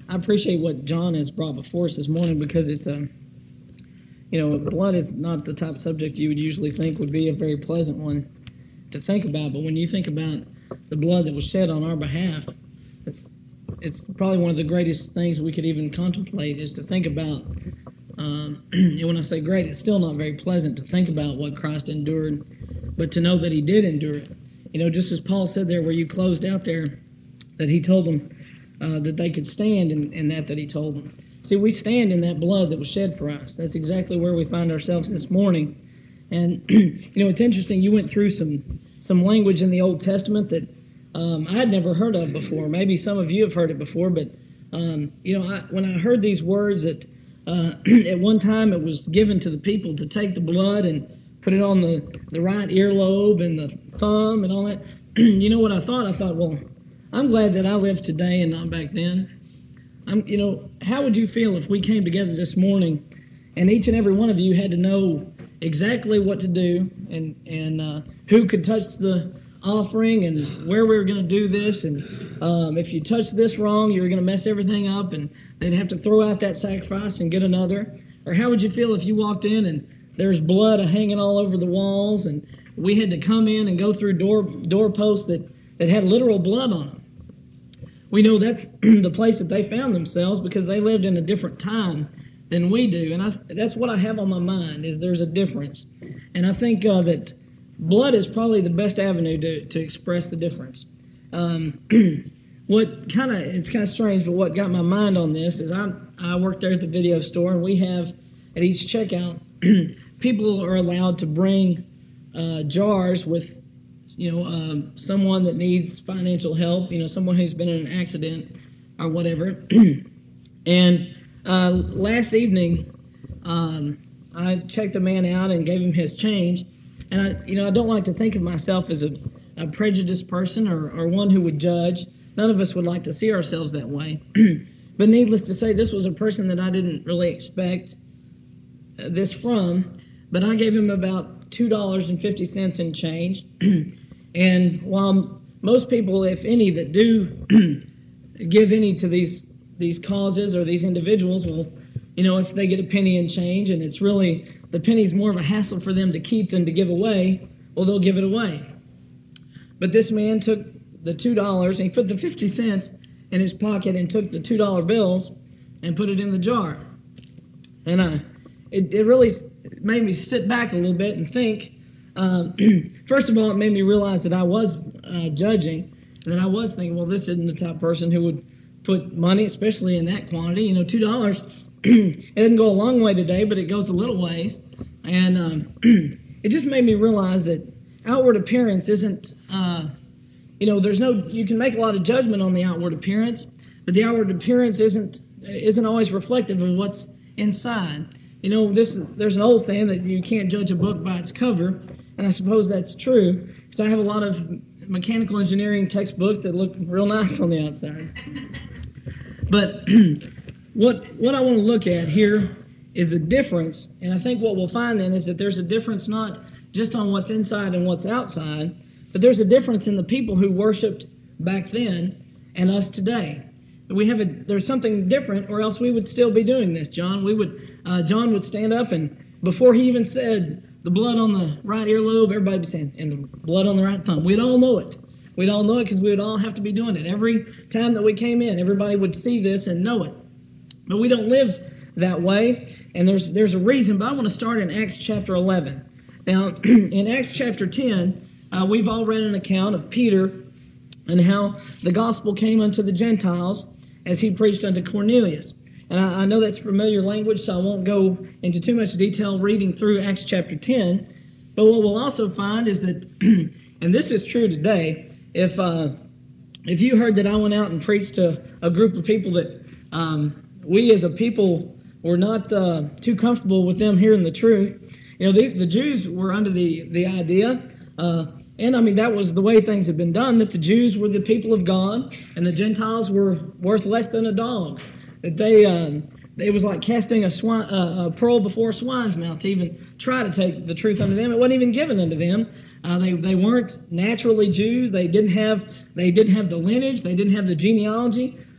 I appreciate what John has brought before us this morning because it's blood is not the type of subject you would usually think would be a very pleasant one to think about. But when you think about the blood that was shed on our behalf, it's probably one of the greatest things we could even contemplate is to think about. And when I say great, it's still not very pleasant to think about what Christ endured, but to know that he did endure it. Just as Paul said there where you closed out there, that he told them that they could stand in that he told them. See, we stand in that blood that was shed for us. That's exactly where we find ourselves this morning. And, it's interesting. You went through some language in the Old Testament that I had never heard of before. Maybe some of you have heard it before, but, when I heard these words that at one time it was given to the people to take the blood and put it on the right earlobe and the thumb and all that, you know what I thought? I thought, well, I'm glad that I lived today and not back then. How would you feel if we came together this morning and each and every one of you had to know exactly what to do and who could touch the offering and where we were going to do this, and if you touched this wrong, you were going to mess everything up, and they'd have to throw out that sacrifice and get another? Or how would you feel if you walked in and there's blood hanging all over the walls, and we had to come in and go through doorposts that had literal blood on them? We know that's the place that they found themselves because they lived in a different time than we do. And that's what I have on my mind, is there's a difference. And I think that blood is probably the best avenue to express the difference. It's kind of strange, but what got my mind on this is I work there at the video store, and we have at each checkout, people are allowed to bring jars with someone that needs financial help, someone who's been in an accident or whatever. And last evening, I checked a man out and gave him his change. And I don't like to think of myself as a prejudiced person or one who would judge. None of us would like to see ourselves that way. But needless to say, this was a person that I didn't really expect this from. But I gave him about $2.50 in change. And while most people, if any, that do give any to these causes or these individuals, will, if they get a penny in change and it's really, the penny's more of a hassle for them to keep than to give away, well, they'll give it away. But this man took the $2 and he put the 50 cents in his pocket and took the $2 bills and put it in the jar. And it really made me sit back a little bit and think. First of all, it made me realize that I was judging, and that I was thinking, well, this isn't the type of person who would put money, especially in that quantity. $2, it doesn't go a long way today, but it goes a little ways. And it just made me realize that outward appearance isn't, you can make a lot of judgment on the outward appearance, but the outward appearance isn't always reflective of what's inside. There's an old saying that you can't judge a book by its cover, and I suppose that's true, because I have a lot of mechanical engineering textbooks that look real nice on the outside. But what I want to look at here is a difference, and I think what we'll find then is that there's a difference not just on what's inside and what's outside, but there's a difference in the people who worshipped back then and us today. There's something different, or else we would still be doing this, John. John would stand up, and before he even said the blood on the right earlobe, everybody would be saying, and the blood on the right thumb. We'd all know it. We'd all know it because we would all have to be doing it. Every time that we came in, everybody would see this and know it. But we don't live that way, and there's a reason, but I want to start in Acts chapter 11. Now, in Acts chapter 10, we've all read an account of Peter and how the gospel came unto the Gentiles as he preached unto Cornelius. And I know that's familiar language, so I won't go into too much detail reading through Acts chapter 10. But what we'll also find is that, and this is true today, if you heard that I went out and preached to a group of people that we as a people were not too comfortable with them hearing the truth, the Jews were under the idea, and I mean that was the way things had been done, that the Jews were the people of God and the Gentiles were worth less than a dog. That it was like casting a pearl before a swine's mouth to even try to take the truth unto them. It wasn't even given unto them. They weren't naturally Jews. They didn't have the lineage. They didn't have the genealogy.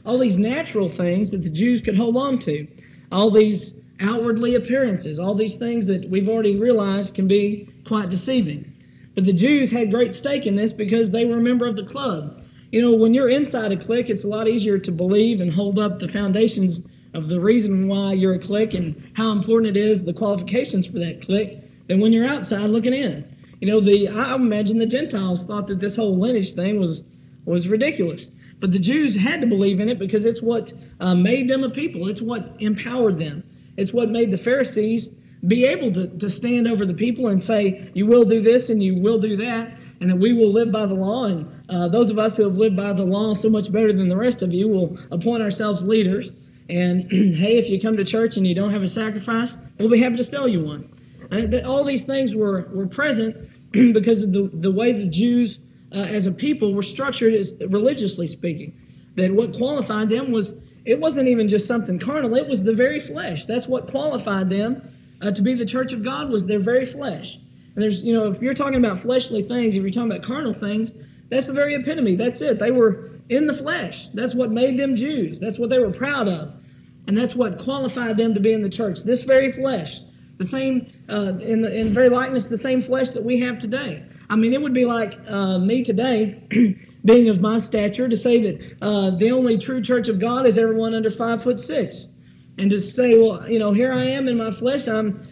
all these natural things that the Jews could hold on to, all these outwardly appearances, all these things that we've already realized can be quite deceiving. But the Jews had great stake in this because they were a member of the club. You know, when you're inside a clique, it's a lot easier to believe and hold up the foundations of the reason why you're a clique and how important it is, the qualifications for that clique, than when you're outside looking in. You know, I imagine the Gentiles thought that this whole lineage thing was ridiculous. But the Jews had to believe in it because it's what made them a people. It's what empowered them. It's what made the Pharisees be able to stand over the people and say, you will do this and you will do that, and that we will live by the law. And those of us who have lived by the law so much better than the rest of you will appoint ourselves leaders. And hey, if you come to church and you don't have a sacrifice, we'll be happy to sell you one. All these things were present because of the way the Jews as a people were structured, as religiously speaking. That what qualified them it wasn't even just something carnal, it was the very flesh. That's what qualified them to be the church of God, was their very flesh. And there's, you know, if you're talking about fleshly things, if you're talking about carnal things, that's the very epitome. That's it. They were in the flesh. That's what made them Jews. That's what they were proud of. And that's what qualified them to be in the church. This very flesh. The same, in very likeness, the same flesh that we have today. I mean, it would be like me today, being of my stature, to say that the only true church of God is everyone under 5'6", and to say, well, you know, here I am in my flesh, I'm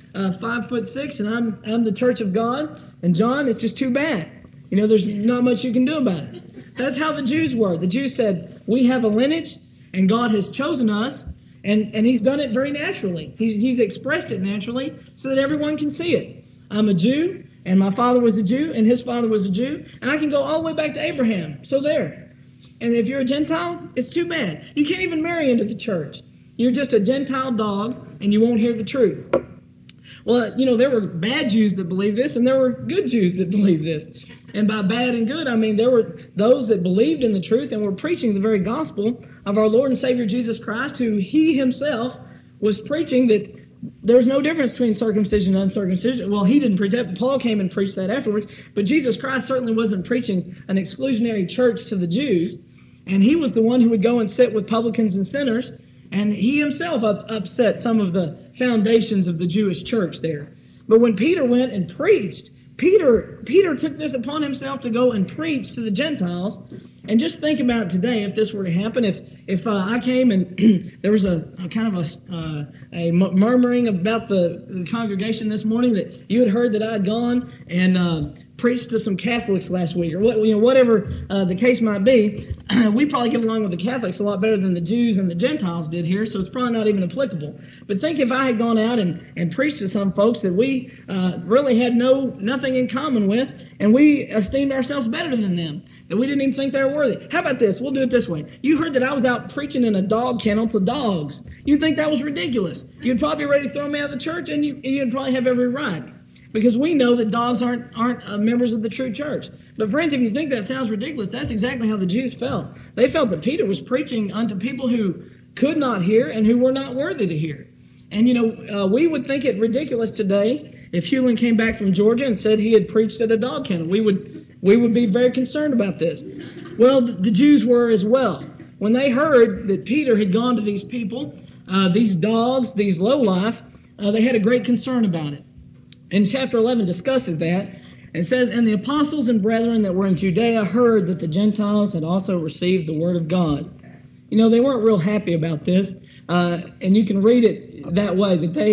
5'6", and I'm the church of God, and John, it's just too bad. You know, there's not much you can do about it. That's how the Jews were. The Jews said, we have a lineage, and God has chosen us, and He's done it very naturally. He's expressed it naturally so that everyone can see it. I'm a Jew, and my father was a Jew, and his father was a Jew, and I can go all the way back to Abraham. So there. And if you're a Gentile, it's too bad. You can't even marry into the church. You're just a Gentile dog, and you won't hear the truth. Well, you know, there were bad Jews that believed this, and there were good Jews that believed this. And by bad and good, I mean there were those that believed in the truth and were preaching the very gospel of our Lord and Savior Jesus Christ, who He Himself was preaching that there's no difference between circumcision and uncircumcision. Well, He didn't preach that. Paul came and preached that afterwards. But Jesus Christ certainly wasn't preaching an exclusionary church to the Jews. And He was the one who would go and sit with publicans and sinners. And He Himself upset some of the foundations of the Jewish church there. But when Peter went and preached, Peter took this upon himself to go and preach to the Gentiles. And just think about today, if this were to happen, if I came and there was a kind of a murmuring about the congregation this morning that you had heard that I had gone and preached to some Catholics last week, or whatever the case might be, we probably get along with the Catholics a lot better than the Jews and the Gentiles did here, so it's probably not even applicable. But think if I had gone out and preached to some folks that we really had nothing in common with, and we esteemed ourselves better than them, that we didn't even think they were worthy. How about this? We'll do it this way. You heard that I was out preaching in a dog kennel to dogs. You'd think that was ridiculous. You'd probably be ready to throw me out of the church, and you'd probably have every right. Because we know that dogs aren't members of the true church. But friends, if you think that sounds ridiculous, that's exactly how the Jews felt. They felt that Peter was preaching unto people who could not hear and who were not worthy to hear. And we would think it ridiculous today if Hewlin came back from Georgia and said he had preached at a dog kennel. We would be very concerned about this. Well, the Jews were as well. When they heard that Peter had gone to these people, these dogs, these lowlife, they had a great concern about it. And chapter 11 discusses that and says, and the apostles and brethren that were in Judea heard that the Gentiles had also received the word of God. You know, they weren't real happy about this, and you can read it that way,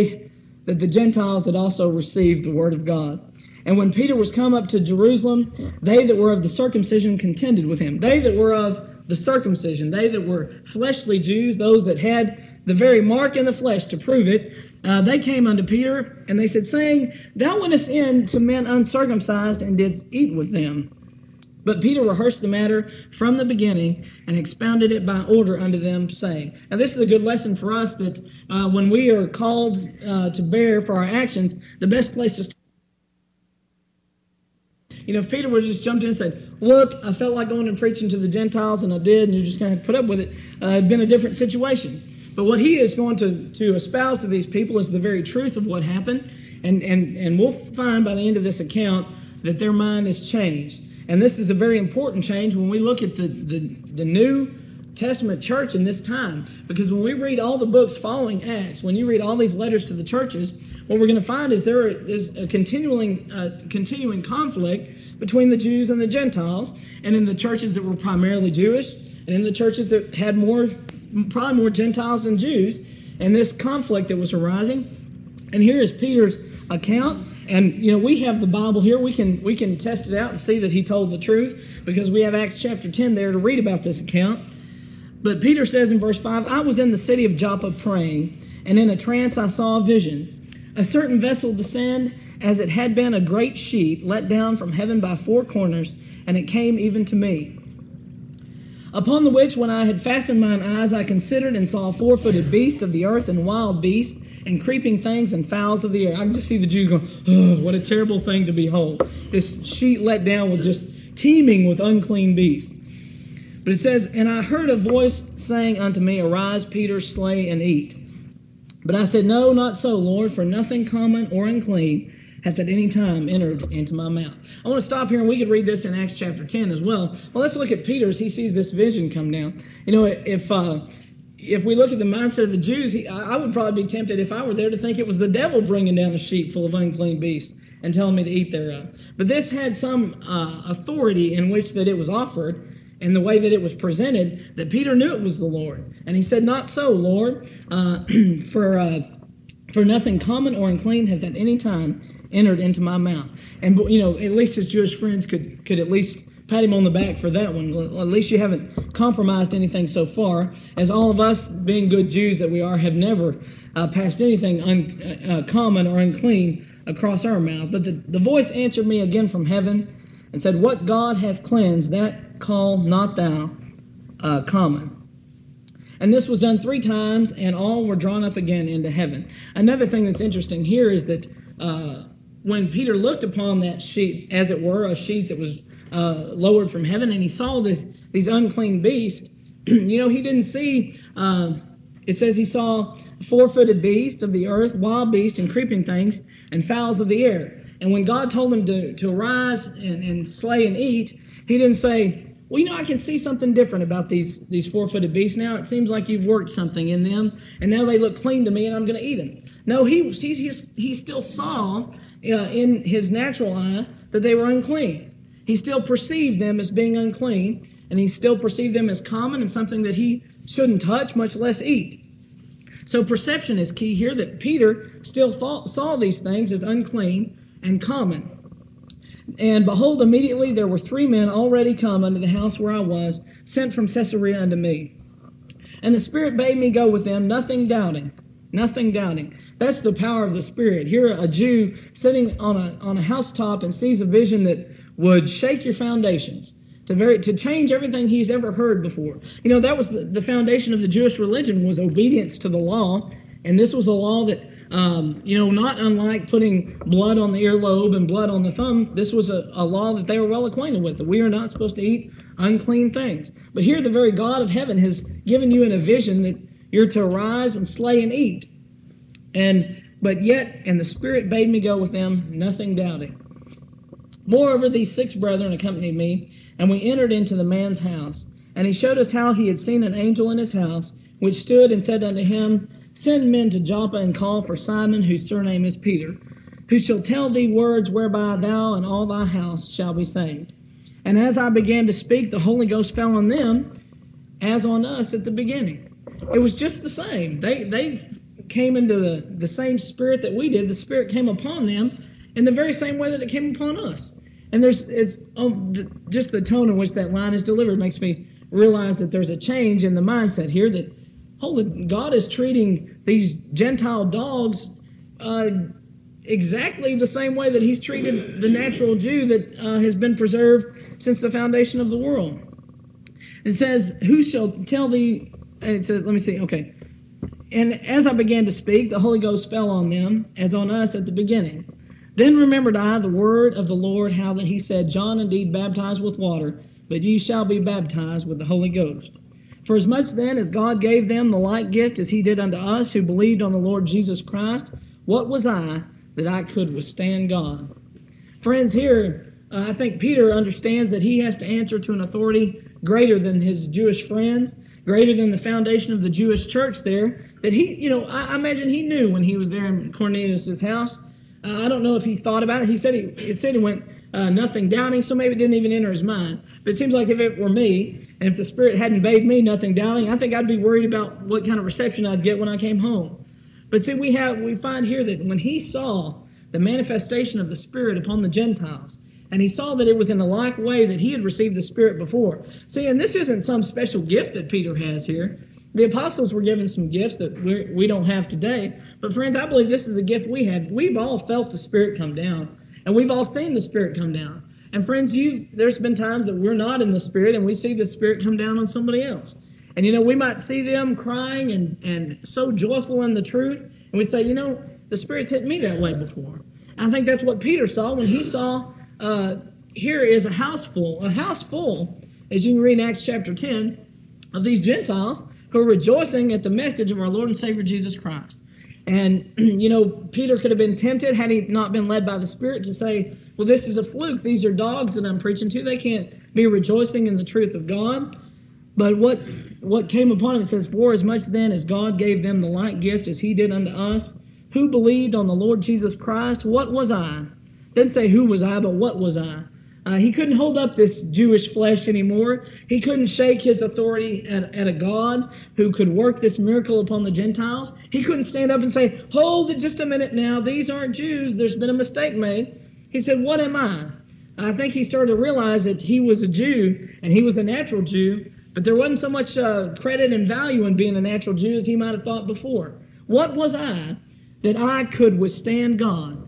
that the Gentiles had also received the word of God. And when Peter was come up to Jerusalem, they that were of the circumcision contended with him. They that were of the circumcision, they that were fleshly Jews, those that had the very mark in the flesh to prove it, they came unto Peter, and they said, saying, thou wentest in to men uncircumcised, and didst eat with them. But Peter rehearsed the matter from the beginning, and expounded it by order unto them, saying. Now this is a good lesson for us, that when we are called to bear for our actions, the best place to start. You know, if Peter would have just jumped in and said, look, I felt like going and preaching to the Gentiles, and I did, and you're just going to put up with it, it'd been a different situation. But what he is going to espouse to these people is the very truth of what happened. And we'll find by the end of this account that their mind is changed. And this is a very important change when we look at the new Testament church in this time. Because when we read all the books following Acts, when you read all these letters to the churches, what we're going to find is there is a continuing conflict between the Jews and the Gentiles, and in the churches that were primarily Jewish, and in the churches that had probably more Gentiles than Jews, and this conflict that was arising. And here is Peter's account. And we have the Bible here. We can test it out and see that he told the truth, because we have Acts chapter 10 there to read about this account. But Peter says in verse 5, I was in the city of Joppa praying, and in a trance I saw a vision. A certain vessel descend, as it had been a great sheet let down from heaven by four corners, and it came even to me. Upon the which, when I had fastened mine eyes, I considered and saw a four-footed beast of the earth, and wild beasts, and creeping things, and fowls of the air. I can just see the Jews going, oh, what a terrible thing to behold. This sheet let down was just teeming with unclean beasts. But it says, and I heard a voice saying unto me, Arise, Peter, slay and eat. But I said, No, not so, Lord, for nothing common or unclean hath at any time entered into my mouth. I want to stop here, and we could read this in Acts chapter 10 as well. Well, let's look at Peter as he sees this vision come down. If we look at the mindset of the Jews, I would probably be tempted, if I were there, to think it was the devil bringing down a sheet full of unclean beasts and telling me to eat thereof. But this had some authority in which that it was offered, and the way that it was presented, that Peter knew it was the Lord. And he said, Not so, Lord, for nothing common or unclean hath at any time entered into my mouth. And at least his Jewish friends could at least pat him on the back for that one. Well, at least you haven't compromised anything so far, as all of us, being good Jews that we are, have never passed anything uncommon or unclean across our mouth. But the voice answered me again from heaven and said, What God hath cleansed, that call not thou common. And this was done 3 times, and all were drawn up again into heaven. Another thing that's interesting here is that when Peter looked upon that sheet, as it were, a sheet that was lowered from heaven, and he saw these unclean beasts, he didn't see, it says he saw a four-footed beast of the earth, wild beasts and creeping things, and fowls of the air. And when God told him to arise and slay and eat, he didn't say, well, I can see something different about these four-footed beasts now. It seems like you've worked something in them, and now they look clean to me, and I'm going to eat them. No, he still saw in his natural eye that they were unclean. He still perceived them as being unclean, and he still perceived them as common and something that he shouldn't touch, much less eat. So perception is key here, that Peter still saw these things as unclean and common. And behold, immediately there were 3 men already come unto the house where I was, sent from Caesarea unto me. And the Spirit bade me go with them, nothing doubting. Nothing doubting. That's the power of the Spirit. Here, a Jew sitting on a housetop and sees a vision that would shake your foundations, to change everything he's ever heard before. That was the foundation of the Jewish religion, was obedience to the law. And this was a law that, not unlike putting blood on the earlobe and blood on the thumb, this was a law that they were well acquainted with, that we are not supposed to eat unclean things. But here the very God of heaven has given you in a vision that you're to arise and slay and eat. And the Spirit bade me go with them, nothing doubting. Moreover, these 6 brethren accompanied me, and we entered into the man's house. And he showed us how he had seen an angel in his house, which stood and said unto him, Send men to Joppa and call for Simon, whose surname is Peter, who shall tell thee words whereby thou and all thy house shall be saved. And as I began to speak, the Holy Ghost fell on them, as on us at the beginning. It was just the same. They came into the same Spirit that we did. The Spirit came upon them in the very same way that it came upon us. And just the tone in which that line is delivered makes me realize that there's a change in the mindset here, that God is treating these Gentile dogs exactly the same way that he's treated the natural Jew that has been preserved since the foundation of the world. It says, who shall tell thee, it says, let me see, okay. And as I began to speak, the Holy Ghost fell on them, as on us at the beginning. Then remembered I the word of the Lord, how that he said, John indeed baptized with water, but ye shall be baptized with the Holy Ghost. For as much then as God gave them the like gift as he did unto us who believed on the Lord Jesus Christ, what was I that I could withstand God? Friends, here, I think Peter understands that he has to answer to an authority greater than his Jewish friends. greater than the foundation of the Jewish church there, that I imagine he knew when he was there in Cornelius' house. I don't know if he thought about it. He said he went nothing doubting, so maybe it didn't even enter his mind. But it seems like if it were me, and if the Spirit hadn't bathed me nothing doubting, I think I'd be worried about what kind of reception I'd get when I came home. But see, we find here that when he saw the manifestation of the Spirit upon the Gentiles, and he saw that it was in a like way that he had received the Spirit before. See, and this isn't some special gift that Peter has here. The apostles were given some gifts that we don't have today. But friends, I believe this is a gift we have. We've all felt the Spirit come down, and we've all seen the Spirit come down. And friends, there's been times that we're not in the Spirit, and we see the Spirit come down on somebody else. And we might see them crying and so joyful in the truth, and we'd say, the Spirit's hit me that way before. And I think that's what Peter saw when he saw here is a house full, as you can read in Acts chapter 10, of these Gentiles who are rejoicing at the message of our Lord and Savior Jesus Christ. And, Peter could have been tempted had he not been led by the Spirit to say, well, this is a fluke. These are dogs that I'm preaching to. They can't be rejoicing in the truth of God. But what came upon him, it says, for as much then as God gave them the like gift as he did unto us, who believed on the Lord Jesus Christ, what was I? Didn't say who was I, but what was I? He couldn't hold up this Jewish flesh anymore. He couldn't shake his authority at a God who could work this miracle upon the Gentiles. He couldn't stand up and say, hold it just a minute now. These aren't Jews. There's been a mistake made. He said, what am I? I think he started to realize that he was a Jew and he was a natural Jew, but there wasn't so much credit and value in being a natural Jew as he might have thought before. What was I that I could withstand God?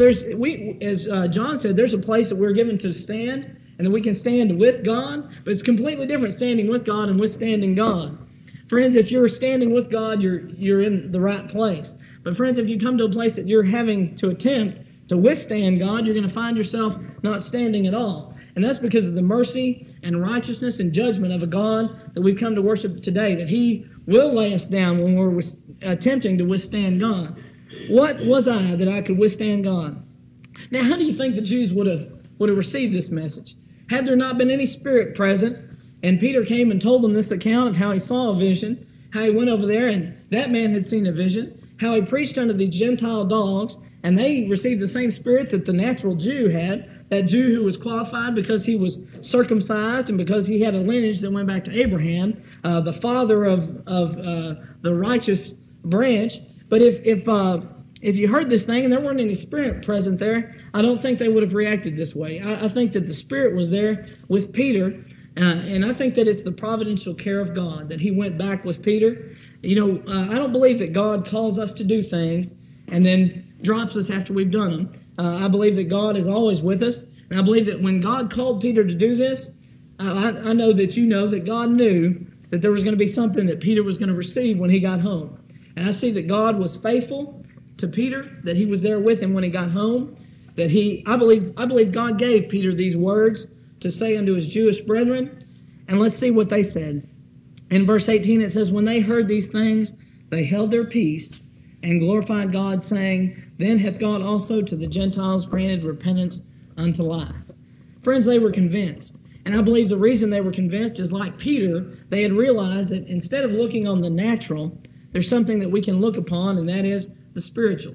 As John said, there's a place that we're given to stand, and that we can stand with God, but it's completely different standing with God and withstanding God. Friends, if you're standing with God, you're in the right place. But friends, if you come to a place that you're having to attempt to withstand God, you're going to find yourself not standing at all. And that's because of the mercy and righteousness and judgment of a God that we've come to worship today, that he will lay us down when we're attempting to withstand God. What was I that I could withstand God? Now, how do you think the Jews would have received this message? Had there not been any Spirit present, and Peter came and told them this account of how he saw a vision, how he went over there and that man had seen a vision, how he preached unto the Gentile dogs, and they received the same Spirit that the natural Jew had, that Jew who was qualified because he was circumcised and because he had a lineage that went back to Abraham, the father of the righteous branch. But if you heard this thing and there weren't any Spirit present there, I don't think they would have reacted this way. I think that the Spirit was there with Peter, and I think that it's the providential care of God that he went back with Peter. I don't believe that God calls us to do things and then drops us after we've done them. I believe that God is always with us, and I believe that when God called Peter to do this, I know that you know that God knew that there was going to be something that Peter was going to receive when he got home. And I see that God was faithful to Peter, that he was there with him when he got home, that I believe God gave Peter these words to say unto his Jewish brethren. And let's see what they said. In verse 18 it says, when they heard these things, they held their peace and glorified God, saying, then hath God also to the Gentiles granted repentance unto life. Friends, they were convinced. And I believe the reason they were convinced is like Peter, they had realized that instead of looking on the natural, there's something that we can look upon, and that is the spiritual.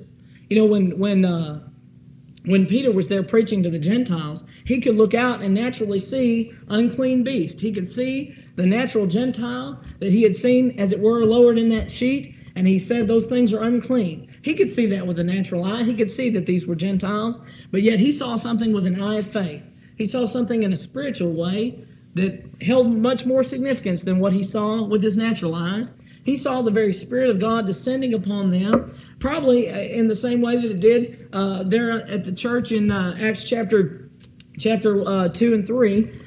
When Peter was there preaching to the Gentiles, he could look out and naturally see unclean beasts. He could see the natural Gentile that he had seen, as it were, lowered in that sheet, and he said those things are unclean. He could see that with a natural eye. He could see that these were Gentiles, but yet he saw something with an eye of faith. He saw something in a spiritual way that held much more significance than what he saw with his natural eyes. He saw the very Spirit of God descending upon them, probably in the same way that it did there at the church in Acts chapter 2 and 3,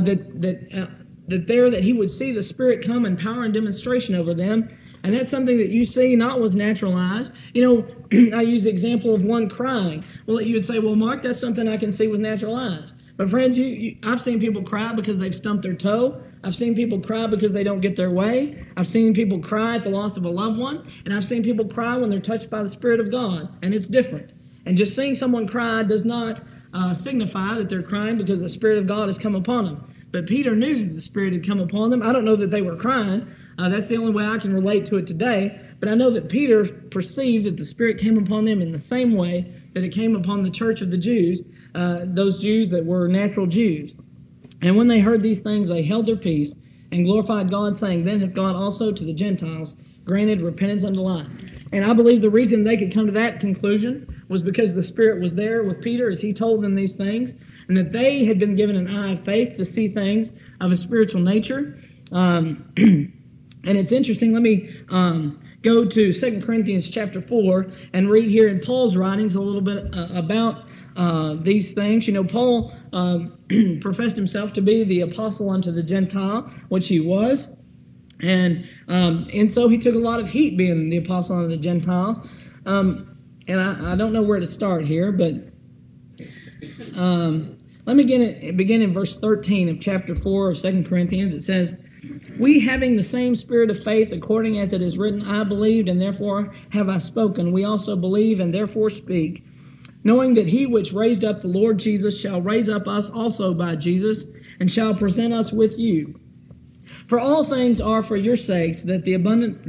that he would see the Spirit come in power and demonstration over them. And that's something that you see not with natural eyes. I use the example of one crying. Well, you would say, well, Mark, that's something I can see with natural eyes. But friends, I've seen people cry because they've stumped their toe. I've seen people cry because they don't get their way. I've seen people cry at the loss of a loved one. And I've seen people cry when they're touched by the Spirit of God. And it's different. And just seeing someone cry does not signify that they're crying because the Spirit of God has come upon them. But Peter knew that the Spirit had come upon them. I don't know that they were crying. That's the only way I can relate to it today. But I know that Peter perceived that the Spirit came upon them in the same way that it came upon the church of the Jews, those Jews that were natural Jews. And when they heard these things, they held their peace and glorified God, saying, Then hath God also to the Gentiles granted repentance unto life. And I believe the reason they could come to that conclusion was because the Spirit was there with Peter as he told them these things, and that they had been given an eye of faith to see things of a spiritual nature. And it's interesting. Let me go to 2 Corinthians chapter 4 and read here in Paul's writings a little bit about these things. You know, Paul professed himself to be the apostle unto the Gentile, which he was. And so he took a lot of heat being the apostle unto the Gentile. And I don't know where to start here, but let me begin in verse 13 of chapter 4 of 2 Corinthians. It says, We having the same spirit of faith, according as it is written, I believed, and therefore have I spoken. We also believe, and therefore speak, knowing that he which raised up the Lord Jesus shall raise up us also by Jesus, and shall present us with you. For all things are for your sakes, that the abundant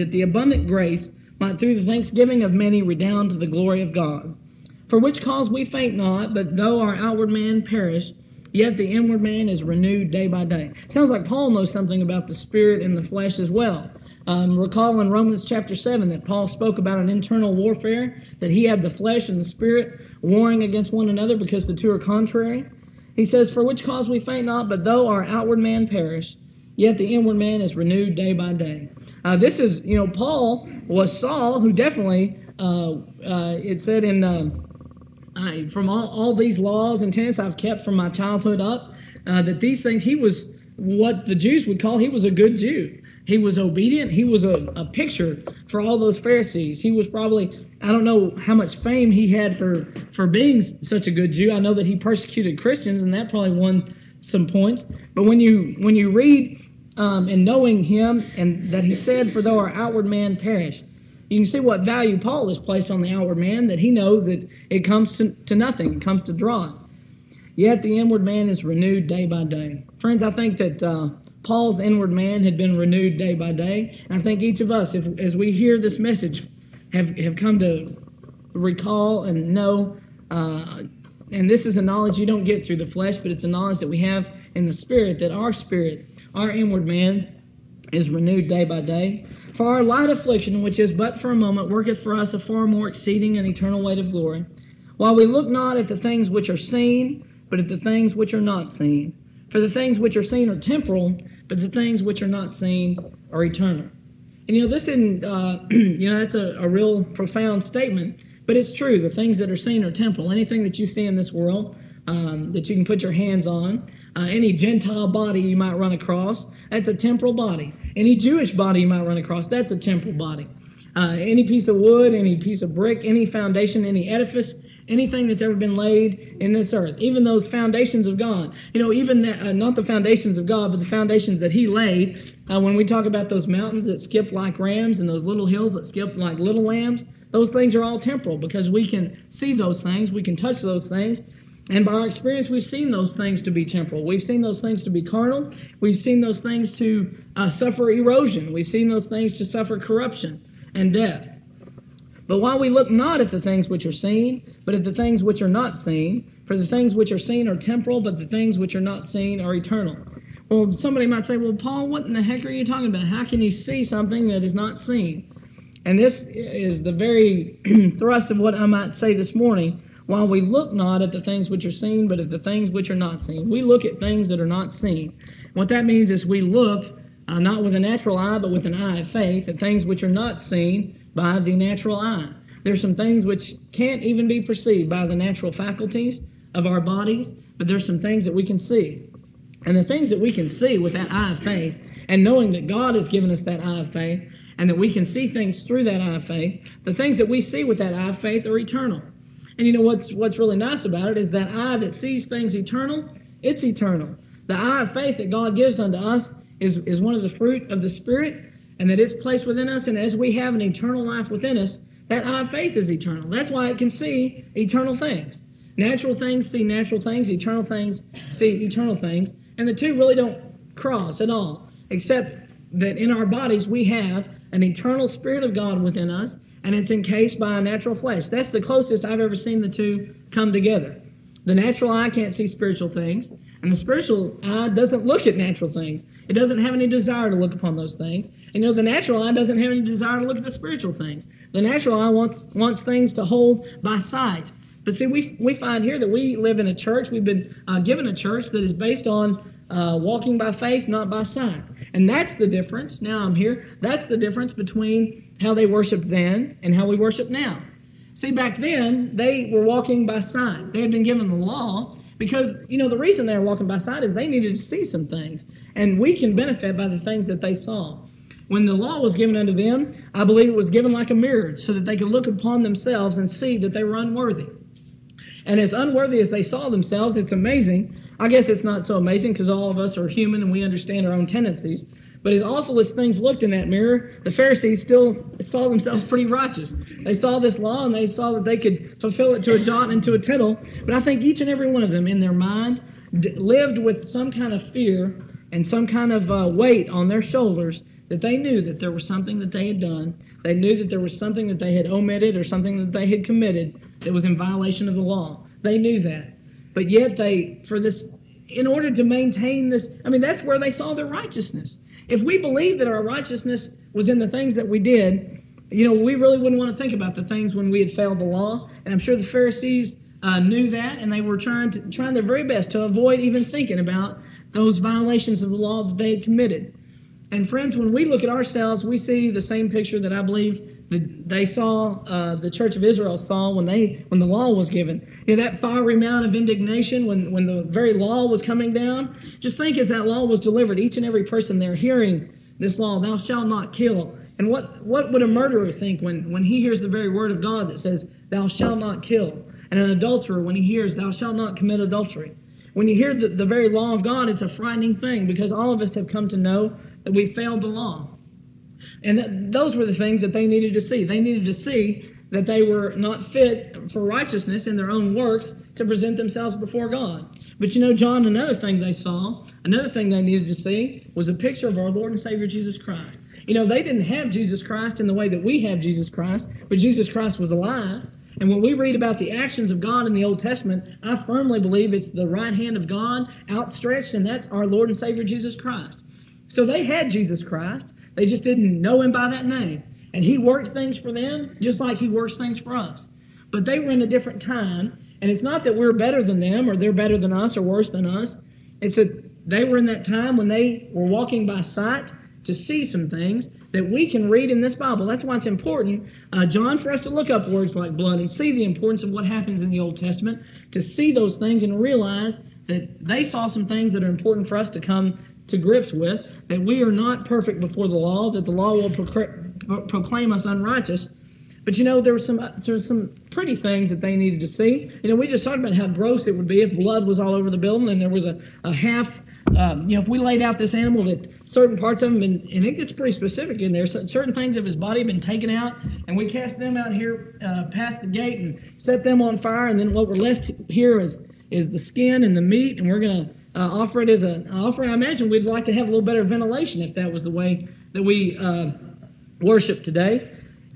grace might through the thanksgiving of many redound to the glory of God. For which cause we faint not, but though our outward man perish, yet the inward man is renewed day by day. Sounds like Paul knows something about the spirit and the flesh as well. Recall in Romans chapter 7 that Paul spoke about an internal warfare, that he had the flesh and the spirit warring against one another because the two are contrary. He says, For which cause we faint not, but though our outward man perish, yet the inward man is renewed day by day. This is, Paul was Saul, who definitely, it said in from all these laws and tenets I've kept from my childhood up, that these things, he was what the Jews would call, he was a good Jew. He was obedient. He was a picture for all those Pharisees. He was probably, I don't know how much fame he had for being such a good Jew. I know that he persecuted Christians, and that probably won some points. But when you read and knowing him, and that he said, For though our outward man perish, you can see what value Paul has placed on the outward man, that he knows that it comes to nothing, it comes to naught. Yet the inward man is renewed day by day. Friends, I think that Paul's inward man had been renewed day by day. And I think each of us, as we hear this message, have come to recall and know, and this is a knowledge you don't get through the flesh, but it's a knowledge that we have in the Spirit, that our spirit, our inward man, is renewed day by day. For our light affliction, which is but for a moment, worketh for us a far more exceeding and eternal weight of glory, while we look not at the things which are seen, but at the things which are not seen. For the things which are seen are temporal, but the things which are not seen are eternal. And this isn't, that's a real profound statement, but it's true. The things that are seen are temporal. Anything that you see in this world, that you can put your hands on, any Gentile body you might run across, that's a temporal body. Any Jewish body you might run across, that's a temporal body. Any piece of wood, any piece of brick, any foundation, any edifice, anything that's ever been laid in this earth, even those foundations of God, even that, not the foundations of God, but the foundations that he laid. When we talk about those mountains that skip like rams and those little hills that skip like little lambs, those things are all temporal because we can see those things, we can touch those things. And by our experience, we've seen those things to be temporal. We've seen those things to be carnal. We've seen those things to suffer erosion. We've seen those things to suffer corruption and death. But while we look not at the things which are seen, but at the things which are not seen, for the things which are seen are temporal, but the things which are not seen are eternal. Well, somebody might say, well, Paul, what in the heck are you talking about? How can you see something that is not seen? And this is the very thrust of what I might say this morning. While we look not at the things which are seen, but at the things which are not seen. We look at things that are not seen. What that means is we look not with a natural eye, but with an eye of faith, at things which are not seen by the natural eye. There's some things which can't even be perceived by the natural faculties of our bodies, but there's some things that we can see. And the things that we can see with that eye of faith, and knowing that God has given us that eye of faith, and that we can see things through that eye of faith, the things that we see with that eye of faith are eternal. And what's really nice about it is that eye that sees things eternal, it's eternal. The eye of faith that God gives unto us is one of the fruit of the Spirit, and that it's placed within us, and as we have an eternal life within us, that eye of faith is eternal. That's why it can see eternal things. Natural things see natural things, eternal things see eternal things, and the two really don't cross at all, except that in our bodies we have an eternal Spirit of God within us, and it's encased by a natural flesh. That's the closest I've ever seen the two come together. The natural eye can't see spiritual things, and the spiritual eye doesn't look at natural things. It doesn't have any desire to look upon those things. And the natural eye doesn't have any desire to look at the spiritual things. The natural eye wants things to hold by sight. But see, we find here that we live in a church, we've been given a church that is based on walking by faith, not by sight. And that's the difference. Now I'm here. That's the difference between how they worshiped then and how we worship now. See, back then, they were walking by sight. They had been given the law because, the reason they were walking by sight is they needed to see some things. And we can benefit by the things that they saw. When the law was given unto them, I believe it was given like a mirror so that they could look upon themselves and see that they were unworthy. And as unworthy as they saw themselves, it's amazing. I guess it's not so amazing because all of us are human and we understand our own tendencies. But as awful as things looked in that mirror, the Pharisees still saw themselves pretty righteous. They saw this law and they saw that they could fulfill it to a jot and to a tittle. But I think each and every one of them in their mind lived with some kind of fear and some kind of weight on their shoulders that they knew that there was something that they had done. They knew that there was something that they had omitted or something that they had committed that was in violation of the law. They knew that. But yet in order to maintain this, that's where they saw their righteousness. If we believed that our righteousness was in the things that we did, we really wouldn't want to think about the things when we had failed the law. And I'm sure the Pharisees knew that, and they were trying their very best to avoid even thinking about those violations of the law that they had committed. And friends, when we look at ourselves, we see the same picture that I believe that they saw, the church of Israel saw when the law was given. That fiery mount of indignation when the very law was coming down. Just think as that law was delivered, each and every person there hearing this law, thou shalt not kill. And what would a murderer think when he hears the very word of God that says, thou shalt not kill? And an adulterer when he hears, thou shalt not commit adultery. When you hear the very law of God, it's a frightening thing because all of us have come to know that we failed the law. And those were the things that they needed to see. They needed to see that they were not fit for righteousness in their own works to present themselves before God. But John, another thing they needed to see was a picture of our Lord and Savior Jesus Christ. They didn't have Jesus Christ in the way that we have Jesus Christ, but Jesus Christ was alive. And when we read about the actions of God in the Old Testament, I firmly believe it's the right hand of God outstretched, and that's our Lord and Savior Jesus Christ. So they had Jesus Christ. They just didn't know him by that name. And he worked things for them just like he works things for us. But they were in a different time. And it's not that we're better than them or they're better than us or worse than us. It's that they were in that time when they were walking by sight to see some things that we can read in this Bible. That's why it's important, John, for us to look up words like blood and see the importance of what happens in the Old Testament, to see those things and realize that they saw some things that are important for us to come to grips with, that we are not perfect before the law, that the law will proclaim us unrighteous. But there were some pretty things that they needed to see. We just talked about how gross it would be if blood was all over the building and there was a half. If we laid out this animal that certain parts of him, and it gets pretty specific in there, certain things of his body have been taken out, and we cast them out here past the gate and set them on fire, and then what we're left here is the skin and the meat, and we're going to offer it as an offering. I imagine we'd like to have a little better ventilation if that was the way that we worship today.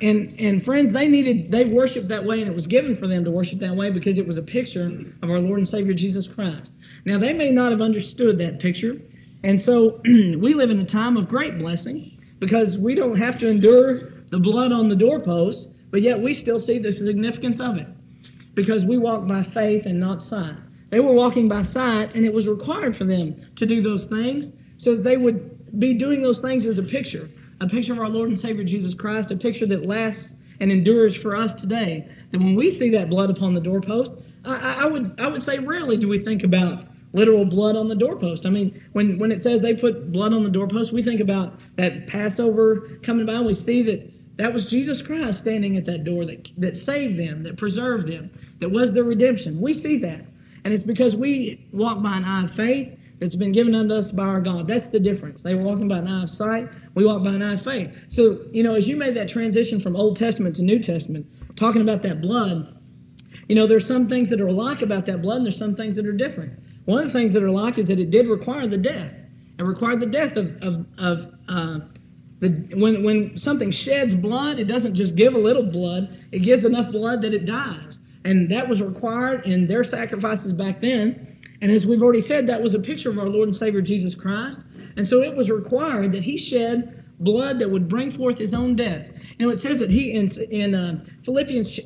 And friends, they worshiped that way, and it was given for them to worship that way because it was a picture of our Lord and Savior Jesus Christ. Now, they may not have understood that picture, and so we live in a time of great blessing because we don't have to endure the blood on the doorpost, but yet we still see the significance of it because we walk by faith and not sight. They were walking by sight, and it was required for them to do those things so that they would be doing those things as a picture of our Lord and Savior Jesus Christ, a picture that lasts and endures for us today. That when we see that blood upon the doorpost, I would say rarely do we think about literal blood on the doorpost. When it says they put blood on the doorpost, we think about that Passover coming by. We see that was Jesus Christ standing at that door that saved them, that preserved them, that was their redemption. We see that. And it's because we walk by an eye of faith that's been given unto us by our God. That's the difference. They were walking by an eye of sight. We walk by an eye of faith. So, as you made that transition from Old Testament to New Testament, talking about that blood, there's some things that are alike about that blood and there's some things that are different. One of the things that are alike is that it did require the death. It required the death when something sheds blood, it doesn't just give a little blood, it gives enough blood that it dies. And that was required in their sacrifices back then. And as we've already said, that was a picture of our Lord and Savior Jesus Christ. And so it was required that he shed blood that would bring forth his own death. You know, it says that he in Philippians,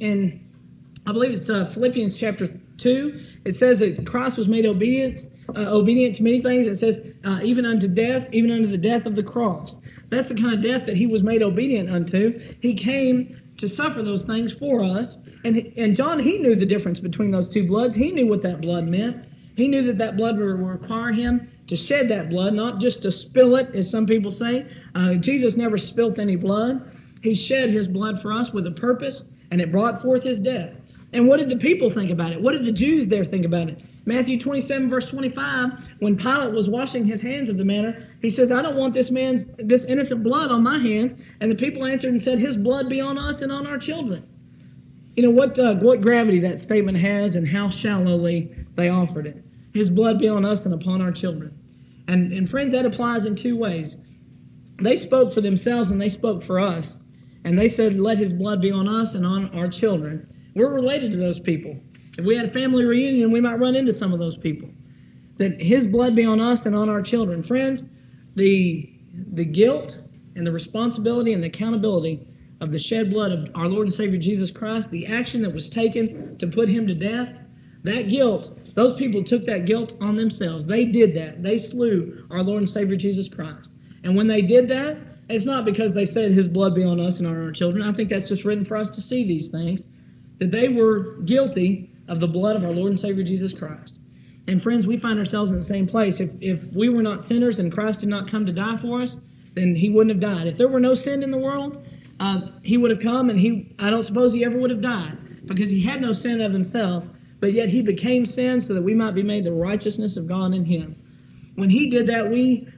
I believe it's Philippians chapter 2, it says that Christ was made obedient to many things. It says even unto death, even unto the death of the cross. That's the kind of death that he was made obedient unto. He came to suffer those things for us. And John, he knew the difference between those two bloods. He knew what that blood meant. He knew that blood would require him to shed that blood, not just to spill it, as some people say. Jesus never spilt any blood. He shed his blood for us with a purpose, and it brought forth his death. And what did the people think about it? What did the Jews there think about it? Matthew 27, verse 25, when Pilate was washing his hands of the matter, he says, I don't want this innocent blood on my hands. And the people answered and said, his blood be on us and on our children. You know what gravity that statement has and how shallowly they offered it. His blood be on us and upon our children. And friends, that applies in two ways. They spoke for themselves and they spoke for us. And they said, let his blood be on us and on our children. We're related to those people. If we had a family reunion, we might run into some of those people. That his blood be on us and on our children. Friends, the guilt and the responsibility and the accountability of the shed blood of our Lord and Savior Jesus Christ, the action that was taken to put him to death, that guilt, those people took that guilt on themselves. They did that. They slew our Lord and Savior Jesus Christ. And when they did that, it's not because they said his blood be on us and on our children. I think that's just written for us to see these things. That they were guilty of the blood of our Lord and Savior Jesus Christ. And friends, we find ourselves in the same place. If we were not sinners and Christ did not come to die for us, then he wouldn't have died. If there were no sin in the world, he would have come, and I don't suppose he ever would have died, because he had no sin of himself, but yet he became sin so that we might be made the righteousness of God in him. When he did that,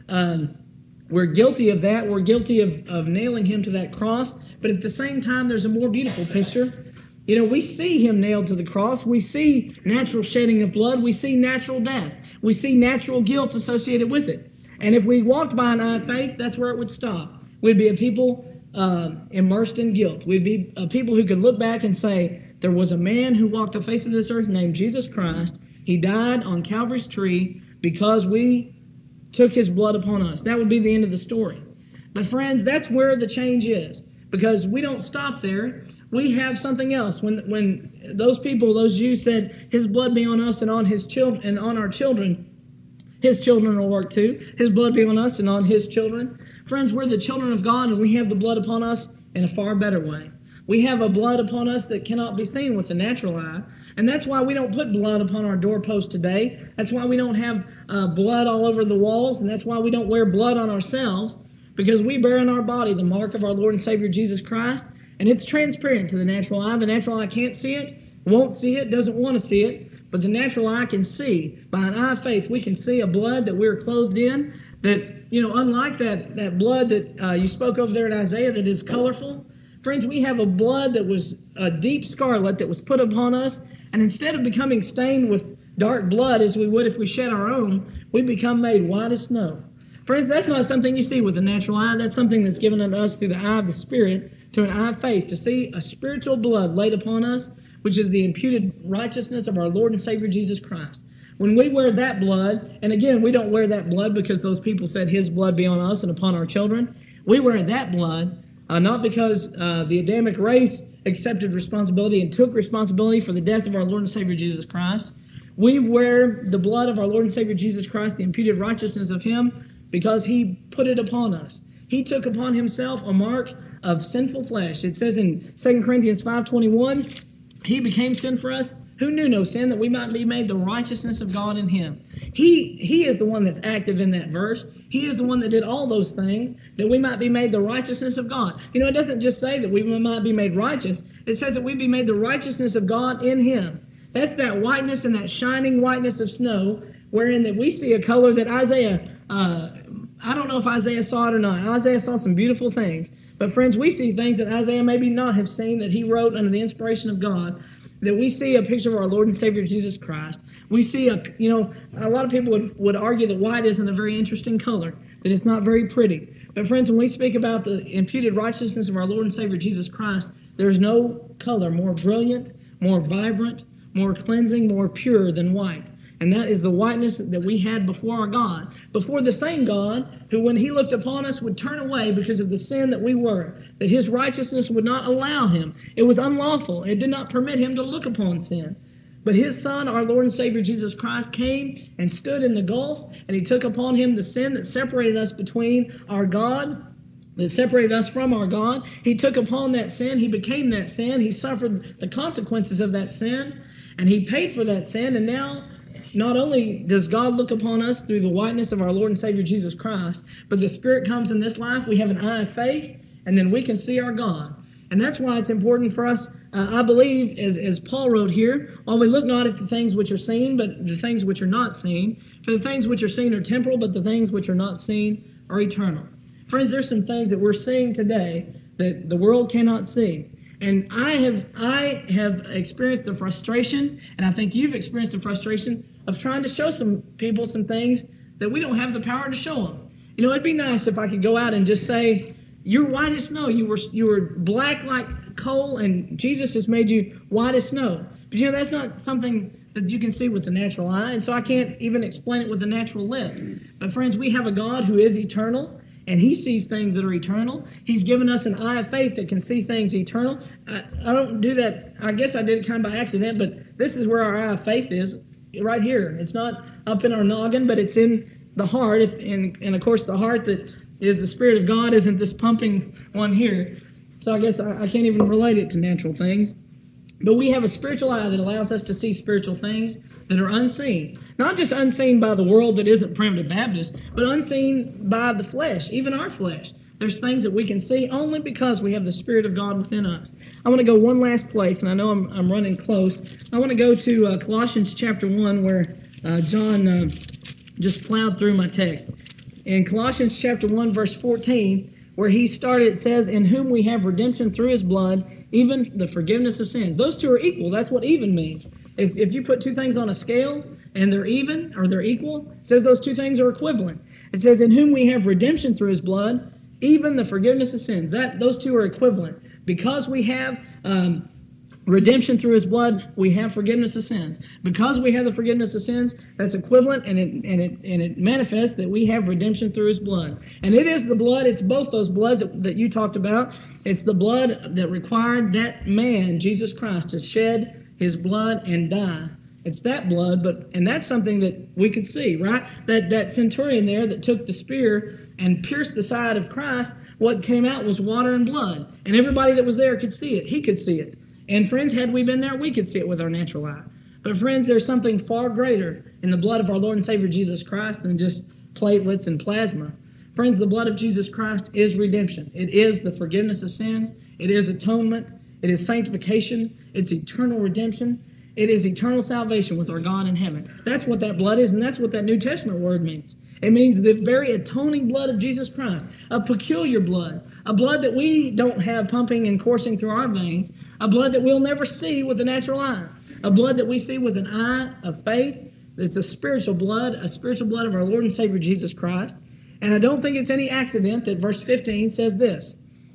we're guilty of that. We're guilty of nailing him to that cross. But at the same time, there's a more beautiful picture. You know, we see him nailed to the cross. We see natural shedding of blood. We see natural death. We see natural guilt associated with it. And if we walked by an eye of faith, that's where it would stop. We'd be a people immersed in guilt. We'd be a people who could look back and say, there was a man who walked the face of this earth named Jesus Christ. He died on Calvary's tree because we took his blood upon us. That would be the end of the story. But friends, that's where the change is, because we don't stop there. We have something else. When those people, those Jews said, his blood be on us and on his children and on our children, his children will work too. His blood be on us and on his children. Friends, we're the children of God, and we have the blood upon us in a far better way. We have a blood upon us that cannot be seen with the natural eye. And that's why we don't put blood upon our doorpost today. That's why we don't have blood all over the walls. And that's why we don't wear blood on ourselves. Because we bear in our body the mark of our Lord and Savior Jesus Christ. And it's transparent to the natural eye. The natural eye can't see it, won't see it, doesn't want to see it. But the natural eye can see. By an eye of faith, we can see a blood that we're clothed in. That, you know, unlike that blood that you spoke of there in Isaiah that is colorful. Friends, we have a blood that was a deep scarlet that was put upon us. And instead of becoming stained with dark blood as we would if we shed our own, we become made white as snow. Friends, that's not something you see with the natural eye. That's something that's given unto us through the eye of the Spirit, to an eye of faith, to see a spiritual blood laid upon us, which is the imputed righteousness of our Lord and Savior Jesus Christ. When we wear that blood, and again, we don't wear that blood because those people said his blood be on us and upon our children. We wear that blood not because the Adamic race accepted responsibility and took responsibility for the death of our Lord and Savior Jesus Christ. We wear the blood of our Lord and Savior Jesus Christ, the imputed righteousness of him, because he put it upon us. He took upon himself a mark of sinful flesh. It says in 2 Corinthians 5:21, he became sin for us who knew no sin, that we might be made the righteousness of God in him. He is the one that's active in that verse. He is the one that did all those things, that we might be made the righteousness of God. You know, it doesn't just say that we might be made righteous. It says that we be made the righteousness of God in him. That's that whiteness and that shining whiteness of snow, wherein that we see a color that Isaiah, I don't know if Isaiah saw it or not. Isaiah saw some beautiful things. But friends, we see things that Isaiah maybe not have seen, that he wrote under the inspiration of God. that we see a picture of our Lord and Savior Jesus Christ. We see a lot of people would argue that white isn't a very interesting color, that it's not very pretty. But friends, when we speak about the imputed righteousness of our Lord and Savior Jesus Christ, there is no color more brilliant, more vibrant, more cleansing, more pure than white. And that is the whiteness that we had before our God. Before the same God who, when he looked upon us, would turn away because of the sin that we were. That his righteousness would not allow him. It was unlawful. It did not permit him to look upon sin. But his Son, our Lord and Savior Jesus Christ, came and stood in the gulf, and he took upon him the sin that separated us between our God, that separated us from our God. He took upon that sin. He became that sin. He suffered the consequences of that sin, and he paid for that sin. And now, not only does God look upon us through the whiteness of our Lord and Savior Jesus Christ, but the Spirit comes in this life. We have an eye of faith, and then we can see our God. And that's why it's important for us, I believe, as Paul wrote here, while we look not at the things which are seen, but the things which are not seen. For the things which are seen are temporal, but the things which are not seen are eternal. Friends, there's some things that we're seeing today that the world cannot see. And I have experienced the frustration, and I think you've experienced the frustration of trying to show some people some things that we don't have the power to show them. It'd be nice if I could go out and just say, you're white as snow. You were black like coal, and Jesus has made you white as snow. But that's not something that you can see with the natural eye, and so I can't even explain it with the natural lip. But friends, we have a God who is eternal, and he sees things that are eternal. He's given us an eye of faith that can see things eternal. I don't do that. I guess I did it kind of by accident, but this is where our eye of faith is, right here. It's not up in our noggin, but it's in the heart, and of course the heart that is the Spirit of God isn't this pumping one here. So I guess I can't even relate it to natural things. But we have a spiritual eye that allows us to see spiritual things that are unseen. Not just unseen by the world that isn't Primitive Baptist, but unseen by the flesh, even our flesh. There's things that we can see only because we have the Spirit of God within us. I want to go one last place, and I know I'm running close. I want to go to Colossians chapter 1, where John just plowed through my text. In Colossians chapter 1, verse 14, where he started, it says, in whom we have redemption through his blood, even the forgiveness of sins. Those two are equal. That's what even means. If you put two things on a scale and they're even or they're equal, it says those two things are equivalent. It says, in whom we have redemption through his blood, even the forgiveness of sins. Those two are equivalent. Because we have redemption through his blood, we have forgiveness of sins. Because we have the forgiveness of sins, that's equivalent, and it manifests that we have redemption through his blood. And it is the blood, it's both those bloods that you talked about. It's the blood that required that man, Jesus Christ, to shed his blood and die. It's that blood, and that's something that we could see, right? That centurion there that took the spear and pierced the side of Christ, what came out was water and blood. And everybody that was there could see it. He could see it. And friends, had we been there, we could see it with our natural eye. But friends, there's something far greater in the blood of our Lord and Savior Jesus Christ than just platelets and plasma. Friends, the blood of Jesus Christ is redemption. It is the forgiveness of sins. It is atonement. It is sanctification. It's eternal redemption. It is eternal salvation with our God in heaven. That's what that blood is, and that's what that New Testament word means. It means the very atoning blood of Jesus Christ, a peculiar blood, a blood that we don't have pumping and coursing through our veins, a blood that we'll never see with the natural eye, a blood that we see with an eye of faith. It's a spiritual blood of our Lord and Savior Jesus Christ. And I don't think it's any accident that verse 15 says this.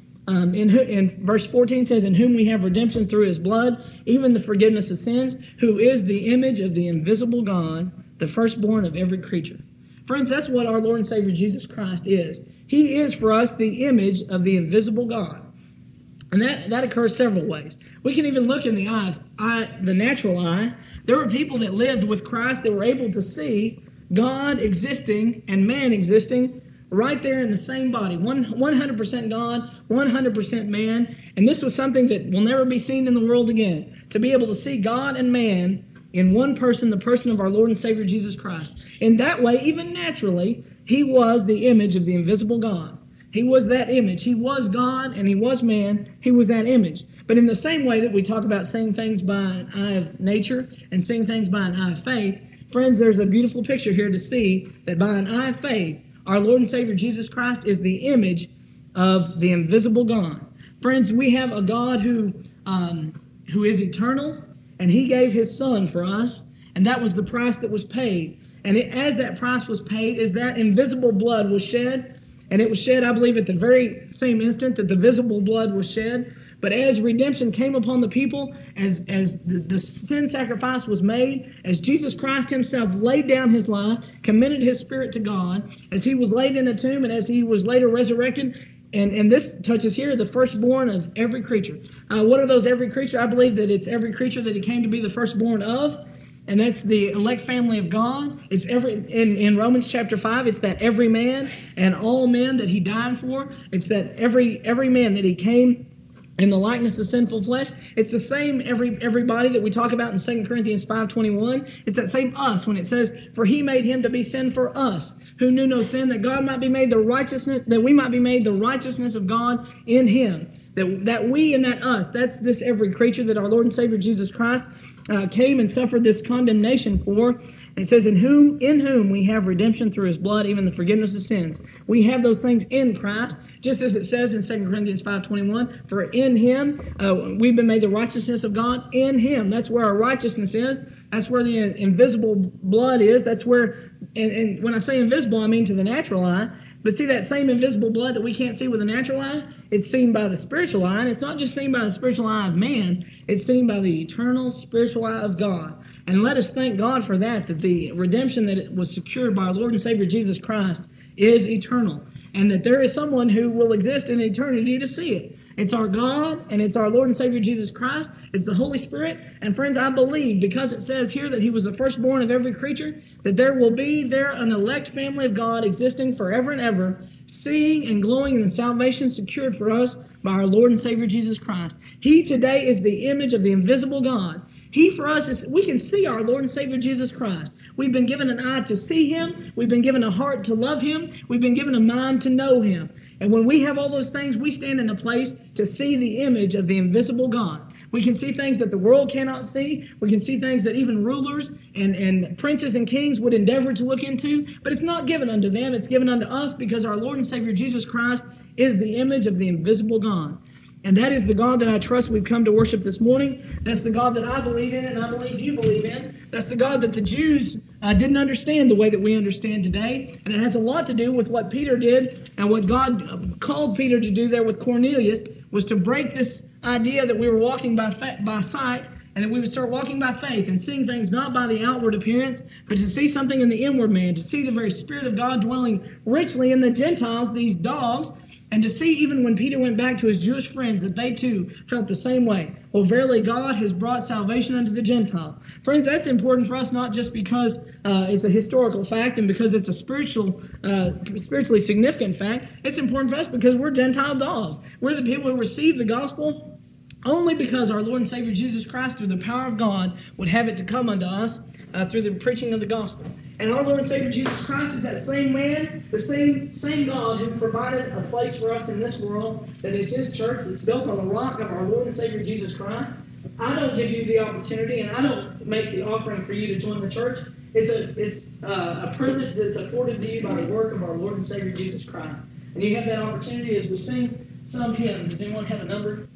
In verse 14 says, in whom we have redemption through his blood, even the forgiveness of sins, who is the image of the invisible God, the firstborn of every creature. Friends, that's what our Lord and Savior Jesus Christ is. He is for us the image of the invisible God. And that occurs several ways. We can even look in the natural eye. There were people that lived with Christ that were able to see God existing and man existing right there in the same body, 100% God, 100% man. And this was something that will never be seen in the world again. To be able to see God and man in one person, the person of our Lord and Savior Jesus Christ. In that way, even naturally, he was the image of the invisible God. He was that image. He was God and he was man. He was that image. But in the same way that we talk about seeing things by an eye of nature and seeing things by an eye of faith, friends, there's a beautiful picture here to see that by an eye of faith, our Lord and Savior Jesus Christ is the image of the invisible God. Friends, we have a God who is eternal, and He gave His Son for us, and that was the price that was paid. And as that price was paid, as that invisible blood was shed, and it was shed, I believe, at the very same instant that the visible blood was shed. But as redemption came upon the people, as the sin sacrifice was made, as Jesus Christ Himself laid down His life, committed His Spirit to God, as He was laid in a tomb, and as He was later resurrected, and this touches here, the firstborn of every creature. What are those every creature? I believe that it's every creature that He came to be the firstborn of. And that's the elect family of God. It's in Romans chapter 5, it's that every man and all men that He died for. It's that every man that He came in the likeness of sinful flesh. It's the same everybody that we talk about in 2 Corinthians 5:21. It's that same us when it says, "For He made Him to be sin for us, who knew no sin, that God might be made the righteousness, that we might be made the righteousness of God in Him." That we and that us, that's this every creature that our Lord and Savior Jesus Christ came and suffered this condemnation for. And it says, in whom we have redemption through His blood, even the forgiveness of sins. We have those things in Christ, just as it says in 2 Corinthians 5:21, for in Him we've been made the righteousness of God in Him. That's where our righteousness is. That's where the invisible blood is. That's where, and when I say invisible, I mean to the natural eye. But see, that same invisible blood that we can't see with the natural eye, it's seen by the spiritual eye, and it's not just seen by the spiritual eye of man, it's seen by the eternal spiritual eye of God. And let us thank God for that the redemption that was secured by our Lord and Savior Jesus Christ is eternal, and that there is someone who will exist in eternity to see it. It's our God, and it's our Lord and Savior Jesus Christ. It's the Holy Spirit. And friends, I believe, because it says here that He was the firstborn of every creature, that there will be there an elect family of God existing forever and ever, seeing and glowing in the salvation secured for us by our Lord and Savior Jesus Christ. He today is the image of the invisible God. He for us is, we can see our Lord and Savior Jesus Christ. We've been given an eye to see Him. We've been given a heart to love Him. We've been given a mind to know Him. And when we have all those things, we stand in a place to see the image of the invisible God. We can see things that the world cannot see. We can see things that even rulers and princes and kings would endeavor to look into. But it's not given unto them. It's given unto us because our Lord and Savior Jesus Christ is the image of the invisible God. And that is the God that I trust we've come to worship this morning. That's the God that I believe in and I believe you believe in. That's the God that the Jews didn't understand the way that we understand today. And it has a lot to do with what Peter did and what God called Peter to do there with Cornelius, was to break this idea that we were walking by sight, and that we would start walking by faith and seeing things not by the outward appearance, but to see something in the inward man, to see the very Spirit of God dwelling richly in the Gentiles, these dogs, and to see even when Peter went back to his Jewish friends that they too felt the same way. Well, verily God has brought salvation unto the Gentile. Friends, that's important for us not just because it's a historical fact and because it's a spiritually significant fact. It's important for us because we're Gentile dogs. We're the people who receive the gospel only because our Lord and Savior Jesus Christ, through the power of God, would have it to come unto us through the preaching of the gospel. And our Lord and Savior Jesus Christ is that same man, the same God who provided a place for us in this world that is His church, that's built on the rock of our Lord and Savior Jesus Christ. I don't give you the opportunity, and I don't make the offering for you to join the church. It's a privilege that's afforded to you by the work of our Lord and Savior Jesus Christ. And you have that opportunity as we sing some hymn. Does anyone have a number?